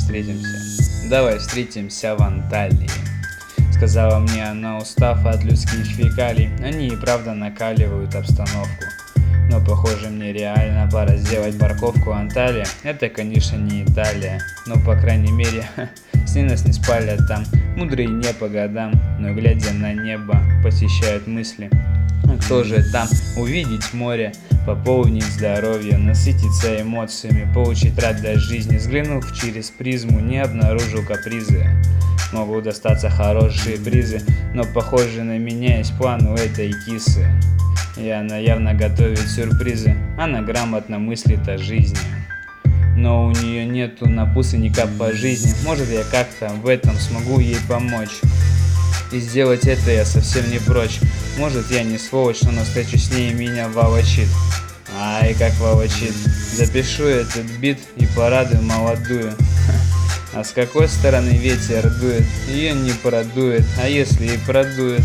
встретимся. Давай встретимся в Анталии. Сказала мне она, устав от людских фекалий. Они и правда накаливают обстановку. Но похоже, мне реально пора сделать парковку. Анталия — это, конечно, не Италия, но по крайней мере с ней нас не спалят там. Мудрые не по годам, но глядя на небо посещают мысли: а кто же там? Увидеть море, пополнить здоровье, насытиться эмоциями, получить радость жизни. Взглянув через призму, не обнаружил капризы. Могут достаться хорошие призы, но похоже, на меня есть план у этой кисы. И она явно готовит сюрпризы, она грамотно мыслит о жизни. Но у нее нету напутственника по жизни. Может, я как-то в этом смогу ей помочь. И сделать это я совсем не прочь. Может, я не сволочь, но на встречу с ней меня волочит. Ай, как волочит. Запишу этот бит и порадую молодую. А с какой стороны ветер дует, ее не продует. А если и продует,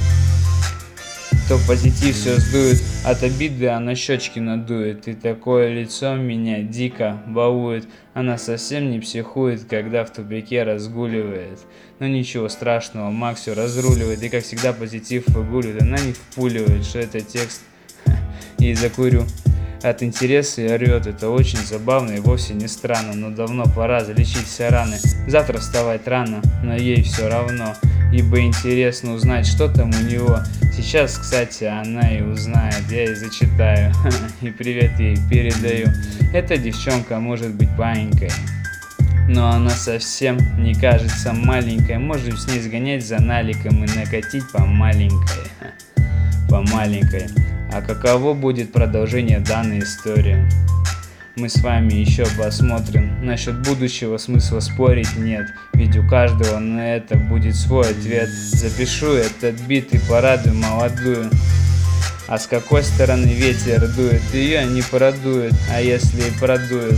то позитив все сдует, от обиды она щечки надует. И такое лицо меня дико балует. Она совсем не психует, когда в тупике разгуливает. Но ничего страшного, Макс все разруливает. И как всегда позитив выгуливает. Она не впуливает, что это текст. И закурю. От интереса и орет, это очень забавно и вовсе не странно. Но давно пора залечить все раны. Завтра вставать рано, но ей все равно. Ибо интересно узнать, что там у него. Сейчас, кстати, она и узнает, я ей зачитаю. И привет ей передаю. Эта девчонка может быть паинькой, но она совсем не кажется маленькой. Можем с ней сгонять за наликом и накатить по маленькой. По маленькой. А каково будет продолжение данной истории? Мы с вами еще посмотрим. Насчет будущего смысла спорить нет, ведь у каждого на это будет свой ответ. Запишу этот бит и порадую молодую. А с какой стороны ветер дует, ее не продует. А если и продует,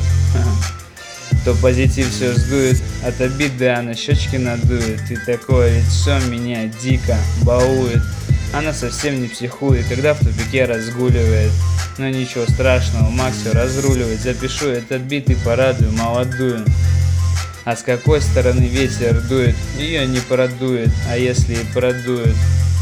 то позитив все сдует. От обиды она щечки надует. И такое лицо меня дико балует. Она совсем не психует, когда в тупике разгуливает. Но ничего страшного, Макс все разруливает. Запишу этот бит и порадую молодую. А с какой стороны ветер дует, ее не продует. А если и продует,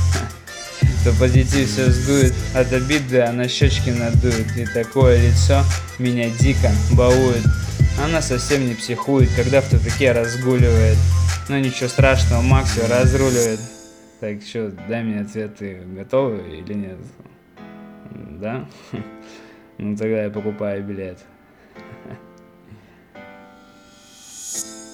то позитив все сдует. От обиды она щечки надует. И такое лицо меня дико балует. Она совсем не психует, когда в тупике разгуливает. Но ничего страшного, Макс все разруливает. Так, что, дай мне ответ, ты готовы или нет? Да? Ну тогда я покупаю билет.